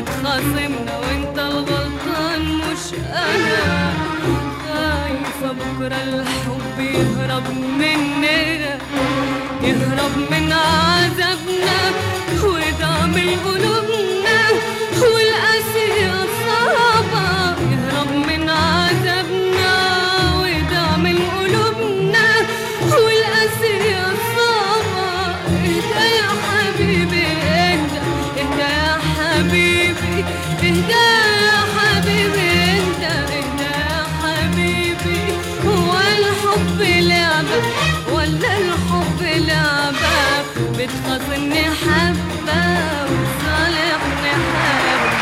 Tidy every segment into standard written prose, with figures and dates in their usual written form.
وتخاصمنا وانت الغلطان مش انا. خايفة بكرة الحب يهرب مننا، يهرب من عذابنا ويدعمل قلوبنا والقاسية صعبة. يهرب من عذابنا ويدعمل قلوبنا والقاسية صعبة. اهدى يا حبيبي اهدى، اهدى يا حبيبي اهدى يا حبيبي اهدى، اهدى يا حبيبي. هو الحب لعبة ولا الحب لعبة؟ بتخاصمني حبة وتصالحني حبة.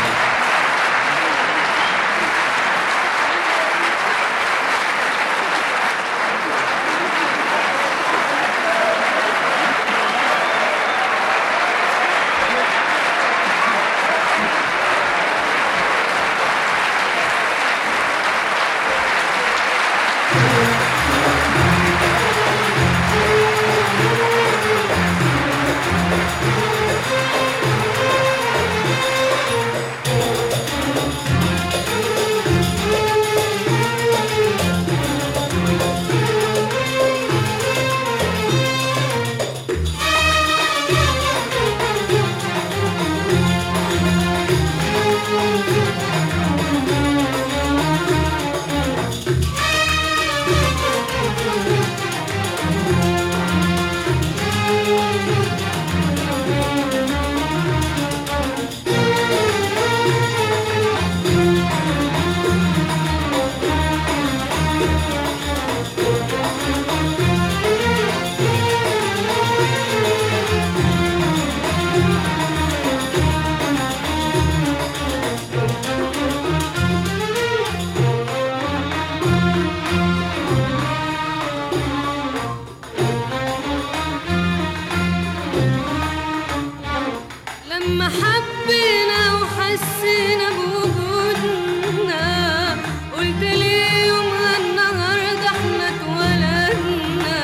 لما حبينا وحسينا بوجودنا قلت لي يومها النهارده احنا اتولدنا،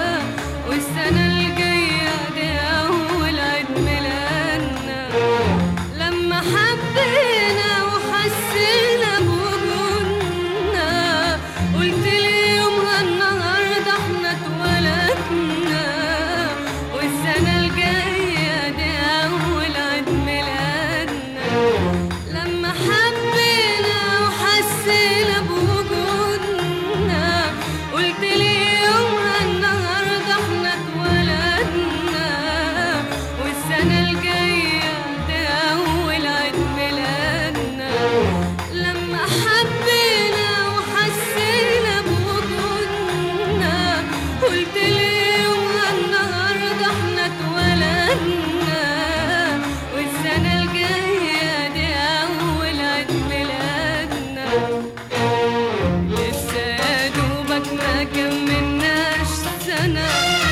والسنة الجاية دي أول عيد ميلادنا. لما حبينا وحسينا بوجودنا قلت لي يومها النهارده احنا اتولدنا، والسنة الجاية دي أول عيد ميلادنا. لما حبينا وحسينا بوجودنا قلت لي يومها النهارده احنا اتولدنا، والسنة الجاية دي أول عيد ميلادنا. لما حبينا وحسينا بوجودنا قلت لي يومها النهارده احنا اتولدنا، والسنة الجاية دي أول عيد ميلادنا. لسه يا دوبك ما كملناش سنة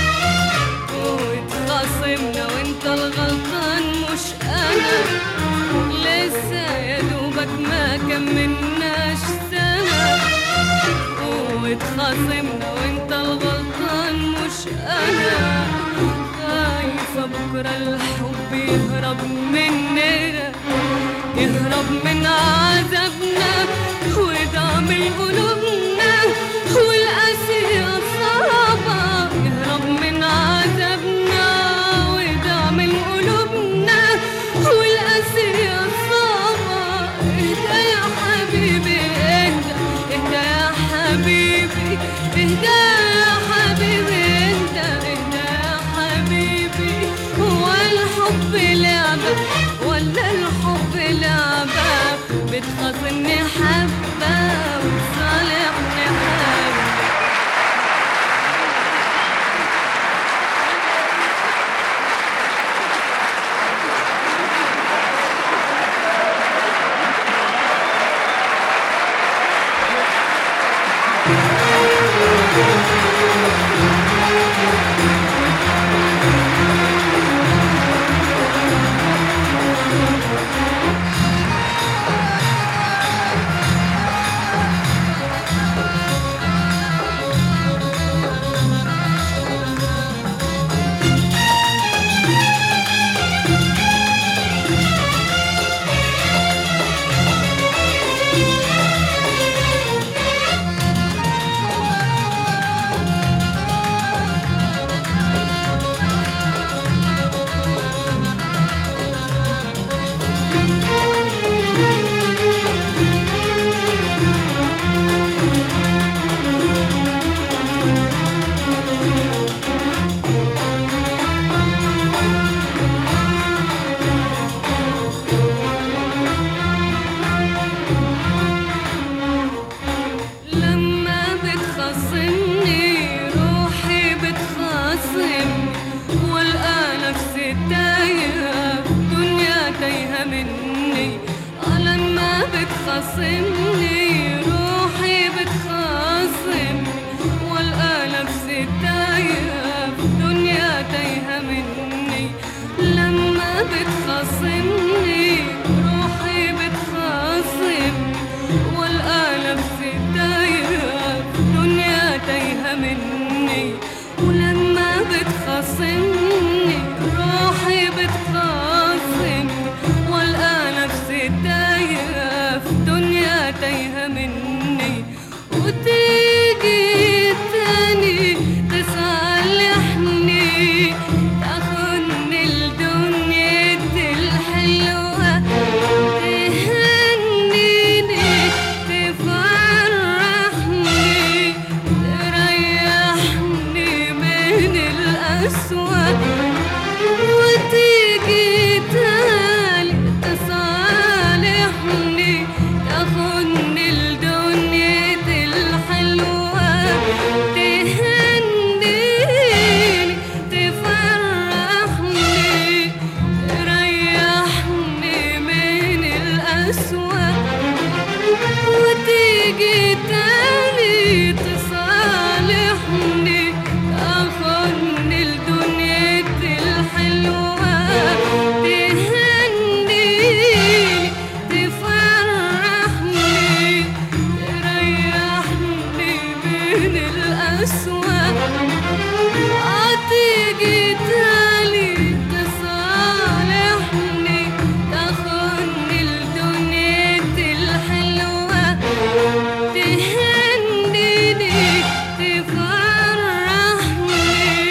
واتخاصمنا وانت الغلطان مش أنا. لسه يا دوبك ما كملناش سنة واتخاصمنا وانت الغلطان مش أنا. خايفة بكرة الحب يهرب مننا، يهرب من عذابنا ويدعمل قلوبنا والقاسية صعبة. يهرب من عذابنا ويدعمل قلوبنا والقاسية صعبة. اهدى يا حبيبي اهدى، اهدى يا حبيبي اهدى يا حبيبي اهدى، اهدى يا حبيبي. هو الحب لعبة ولا الحب لعبة؟ بتخاصمني مني. لما بتخاصمني روحي بتخاصمني، والقى نفسي تايهة في دنيا تايهة مني. لما بتخاصمني روحي بتخاصمني، والقى نفسي تايهة في دنيا تايهة مني. ولما بتخاصمني روحي بتخاصمني، والقى نفسي تايهة في دنيا تايهة مني. وتيجي تاني تصالحني، تاخدني لدنيتي الحلوة، تهنيني تفرحني، تريحني من الأسوأ. وتيجي تاني تصالحني، تاخدني لدنيتي الحلوة، تهنيني تفرحني، تريحني من الأسوأ. وتيجي تاني تصالحني، تاخدني لدنيتي الحلوة، تهنيني تفرحني، تريحني من الأسوأ. تيجي تاني تصالحني، تاخدني لدنيتي الحلوة، تهنيني تفرحني،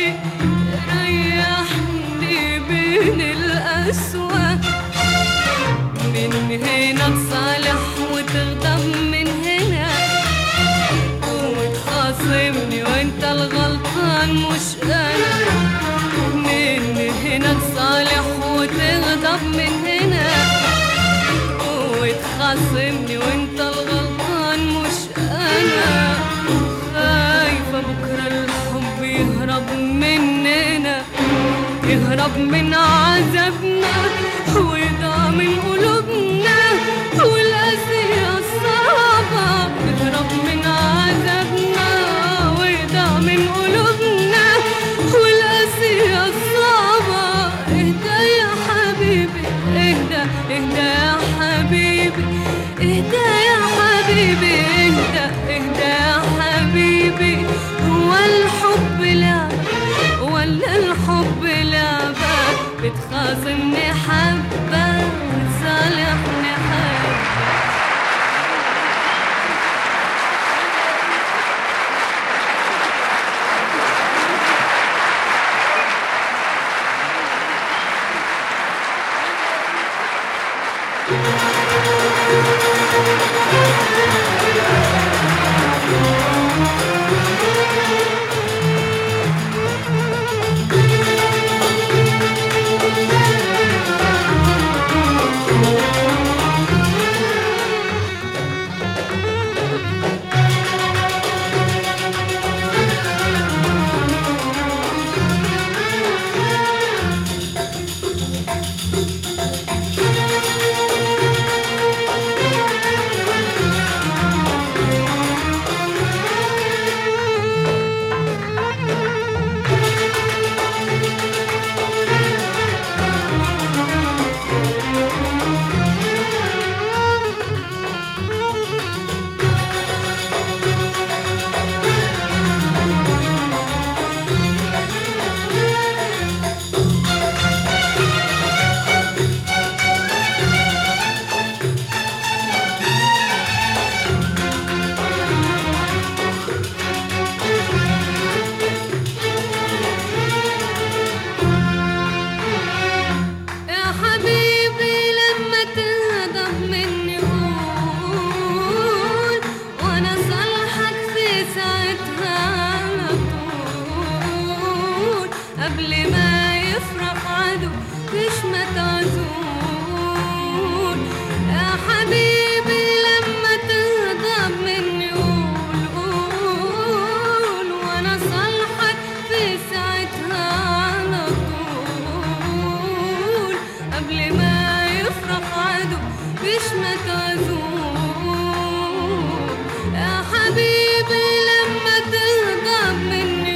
تريحني من الأسوأ. من هنا تصالح وتغضب من هنا، وتخاصمني وانت الغلطان مش انا. من هنا تصالح وتغضب من هنا، وتخاصمني وانت الغلطان مش انا. خايفة بكرة الحب يهرب مننا، يهرب من عذابنا، ويضاع من قلوبنا، والقاسية الصعبة يهرب من عذابنا، ويضاع من قلوبنا، والقاسية الصعبة. اهدى يا حبيبي، اهدى اهدى يا حبيبي، اهدى يا حبيبي، اهدى اهدى يا حبيبي. هو الحب لعبة ولا الحب لعبة؟ بتخاصمني حبة وتصالحني حبة. تشمت عذور يا حبيبي لما تغضب مني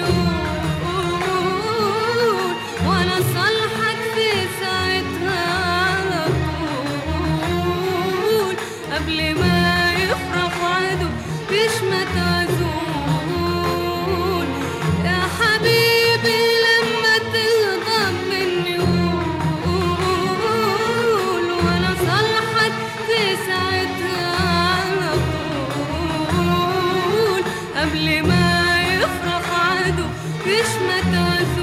قول وانا صالحك في ساعتها على طول قبل ما يفرح عدو تشمت عذور يا حبيبي لما تغضب مني قول وانا صالحك في ساعتها على طول قبل ما يفرح عدو تشمت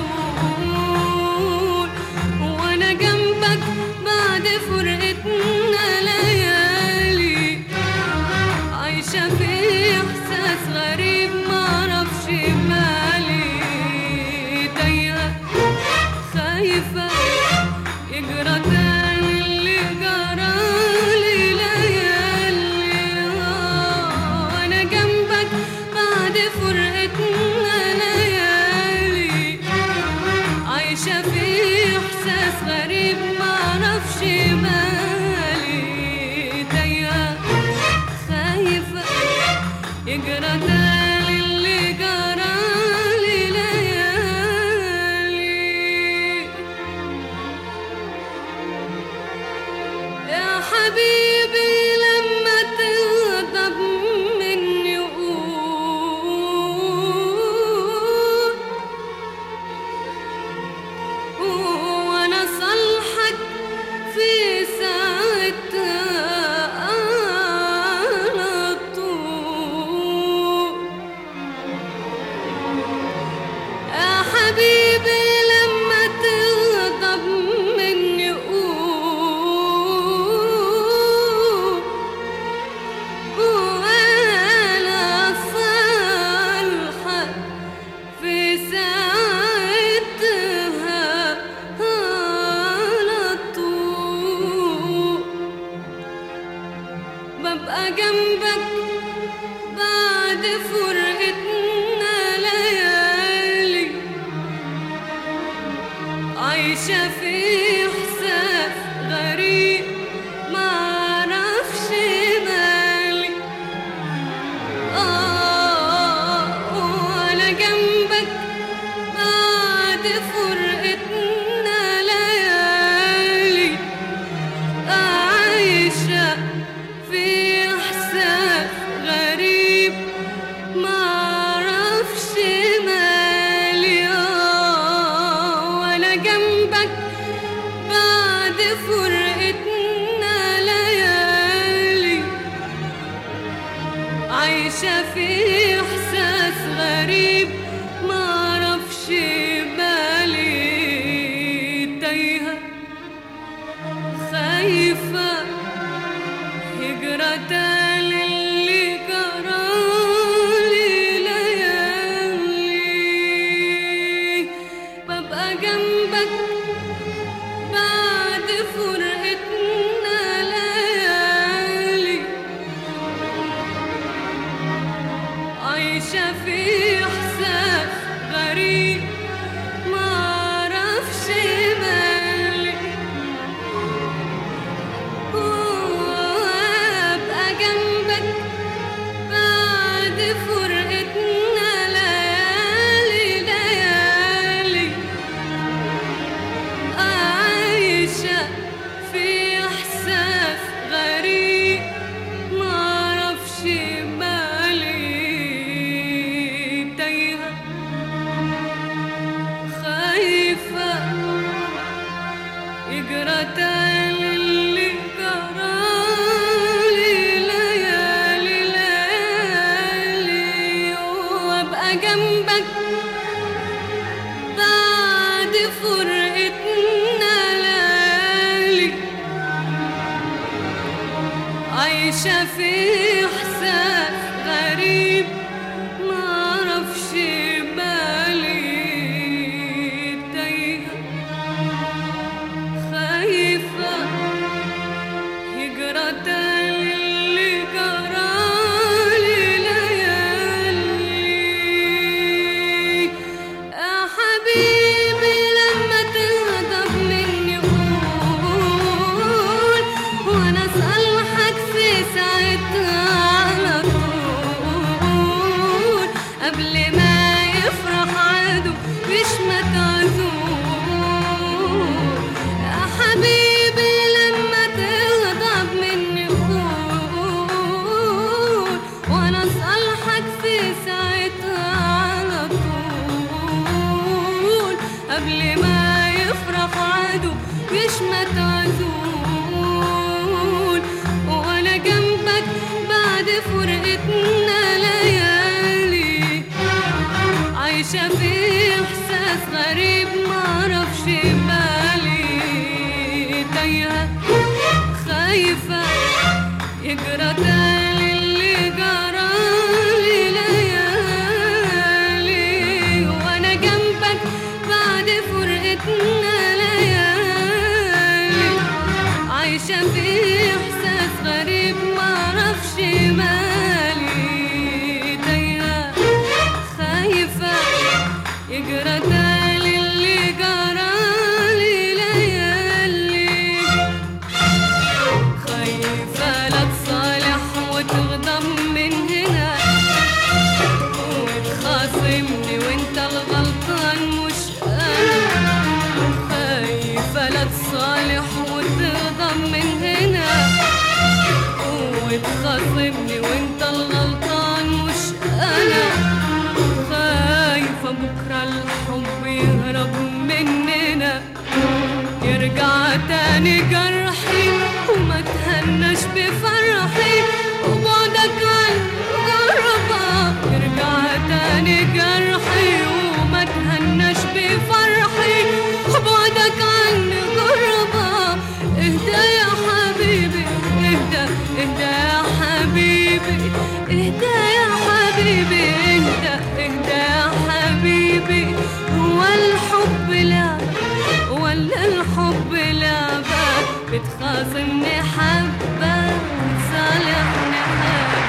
عذور وانا جنبك بعد فرقتنا ليالي عايشة في احساس غريب معرفش مالي تايهة خايفة يجرى تاني اللي جرالي ليالي وانا جنبك بعد فرقتنا ليالي عايشة في احساس غريب معرفش مالي تايهة خايفة يجرى تاني اللي جرالي ليالي يا حبيبي لما تغضب مني قول وانا صالحك في ساعتها على طول يا حبيبي لما تغضب مني قول وانا صالحك في ساعتها على طول ببقى جنبك بعد فرقتنا ليالي عايشة في إحساس غريب معرفش مالي وأنا جنبك بعد فرقتنا ليالي عايشة في إحساس غريب معرفش مالي وأنا جنبك بعد فرقتنا ليالي عايشة في إحساس غريب معرفش مالي تايهة خايفة هجرة تاني اللي جرالي ليالي ببقى جنبك بعد فرقتنا ليالي عايشة في إحساس غريب معرفش مالي وأبقى جنبك بعد فرقتنا ليالي ليالي عايشة في إحساس غريب معرفش مالي تايهة خايفة يجرى تاني اللي جرالي ليالي ليالي وأبقى جنبك بعد فرقتنا ليالي عايشة في إحساس غريب معرفش مالي تايهة خايفة يجرى تاني اللي جرالي ليالي يا حبيبي لما تغضب مني قول وانا صالحك تاني جرحي وما تهناش بفرحي، وبعدك عن غربة يرجع تاني جرحي وما تهناش بفرحي، وبعدك عن غربة. اهدى يا حبيبي اهدى، اهدى يا حبيبي، اهدى يا حبيبي، اهدى اهدى يا حبيبي. هو الحب لعبة ولا الحب لعبة؟ بتخاصمني حبة وتصالحني حبة.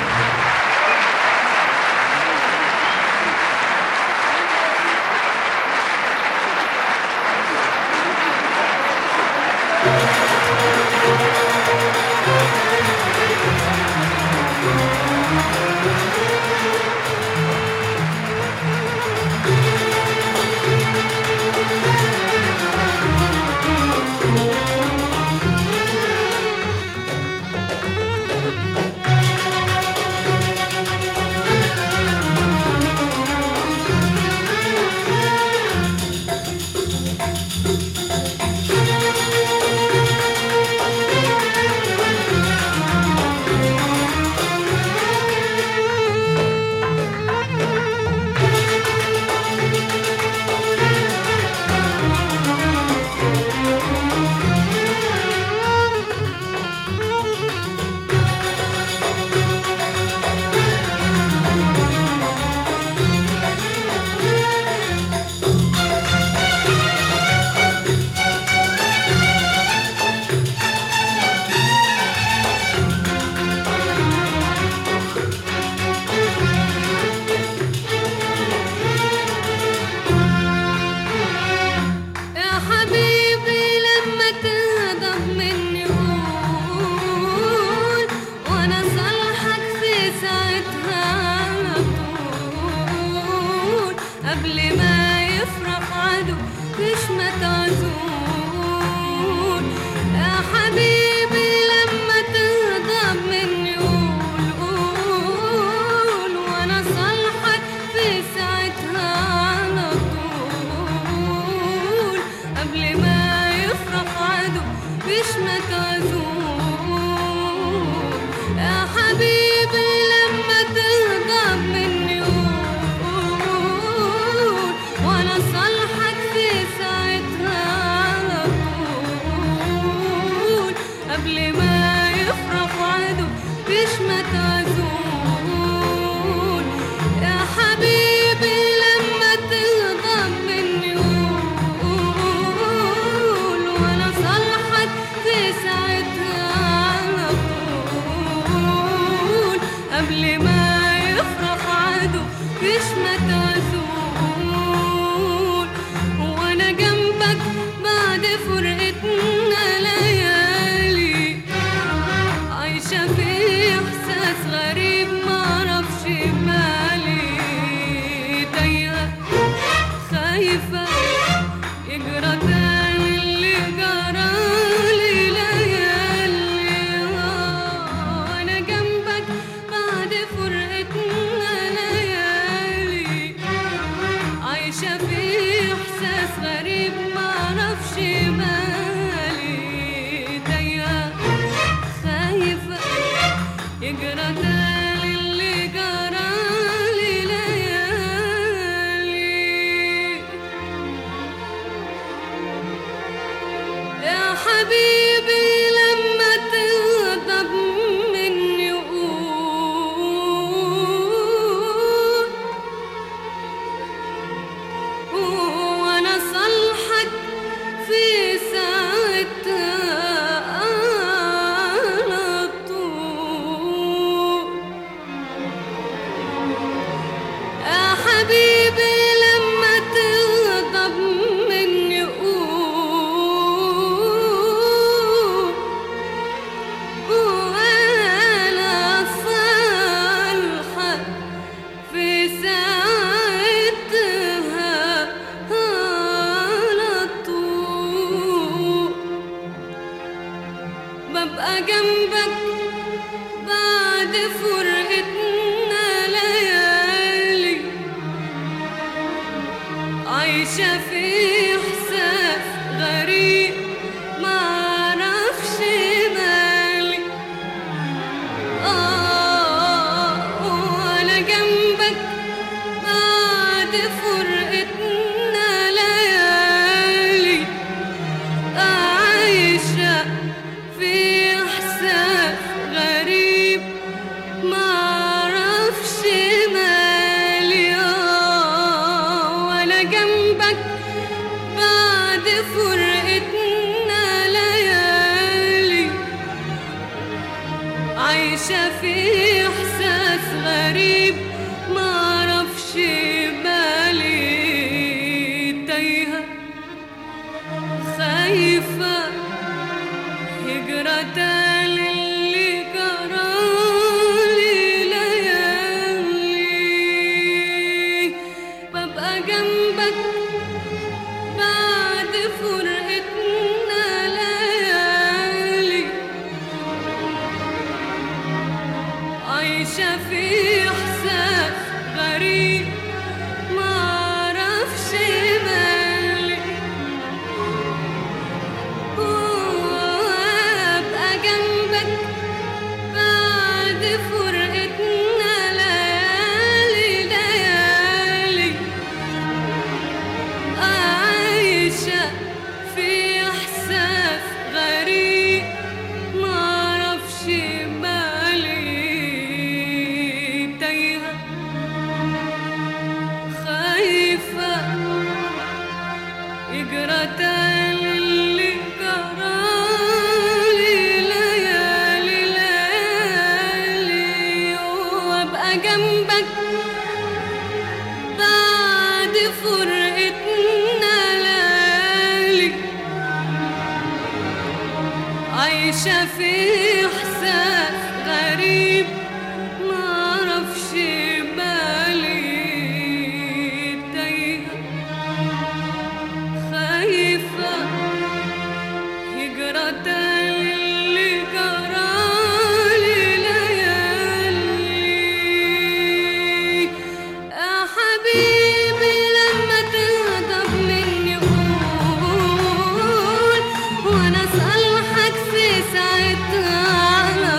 قبل ما يفرح عدو مش ما تعزون. يا حبيبي لما تغضب مني قول قول، وانا صالحك في ساعتها على طول. قبل ما يفرح عدو مش ما تعزون. يا حبيبي لما تغضب مني قبل ما يفرح عدو مش ما تعزون. يا حبيبي لما تغضب مني قول، وانا صالحك في ساعتها على طول. قبل ما يفرح عدو مش ما تعزون. وانا جنبك بعد فرقتنا ليالي، عايشة في إحساس غريب معرفش مالي. تايهة خايفة يجرى تاني اللي جرالي ليالي. وأنا جنبك بعد فرقتنا ليالي، عايشة في إحساس غريب معرفش مالي. تايهة خايفة يجرى تاني اللي جرالي ليالي. يا حبيبي لما تغضب مني قول، وانا صالحك في ساعتها على طول. يا حبيبي لما تغضب مني قول، وانا صالحك في ساعتها على طول. ببقى جنبك بعد فرقتنا ليالي، عايشة في إحساس غريب عايشة في إحساس غريب معرفش بالي، تايهة خايفة هجرة للي جرالي ليالي. ببقى جنبك بعد فرقتنا ليالي، عايشة في إحساس غريب معرفش مالي. وأبقى جنبك بعد فرقتنا ليالي ليالي، عايشة في إحساس غريب معرفش بالي، تايهة خايفة يجرى اللي جرالي ليالي ليالي. وابقى جنبك بعد فرقتنا ليالي، عايشة في إحساس غريب معرفش بالي، تايهة خايفة هجرة اللي جرالي ليالي. يا حبيبي لما تغضب مني قول، وانا اصالحك في ساعتها على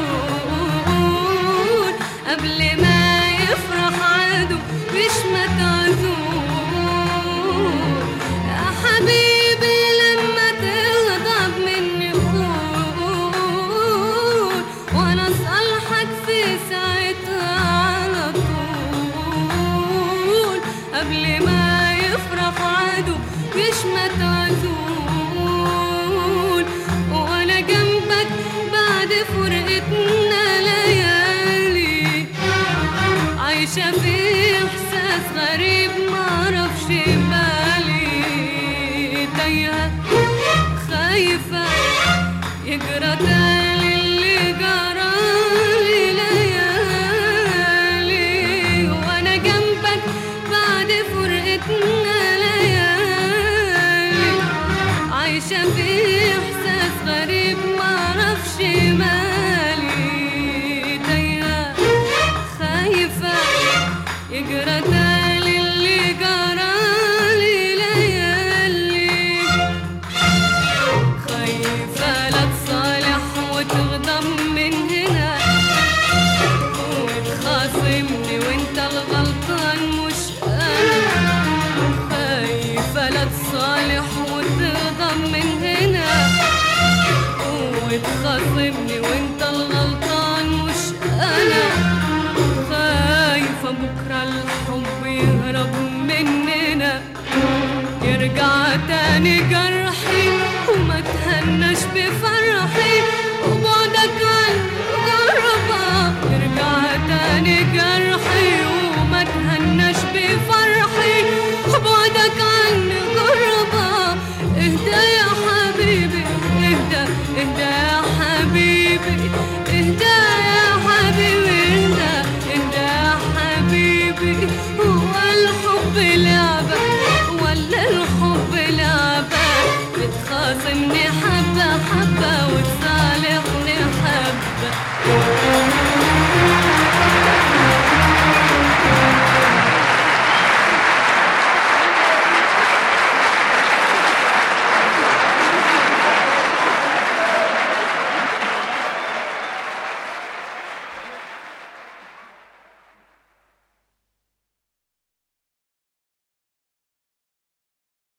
طول، قبل ما يفرح عدو مش متعزول. يا حبيبي لما تغضب مني قول، وانا اصالحك في ساعتها على طول، قبل ما يفرح عدو مش متعزول. وانا جنبك بعد فرقتنا ليالي، عايشة في إحساس غريب معرفش بالي، تايهة خايفة يجرى اللي جرالي ليالي. وانا جنبك بعد فرقتنا ليالي، عايشة في إحساس غريب معرفش مالي، تايهة خايفة يجرى اللي جرالي ليالي. خايفة لا تصالح وتغضب من هنا، وتخاصمني وانت الغلطان مش انا. خايفة لا تصالح وتغضب من هنا، وتخاصمني وانت الغلطان مش انا. خايفة بكرة الحب يهرب مننا، يرجع تاني جرالي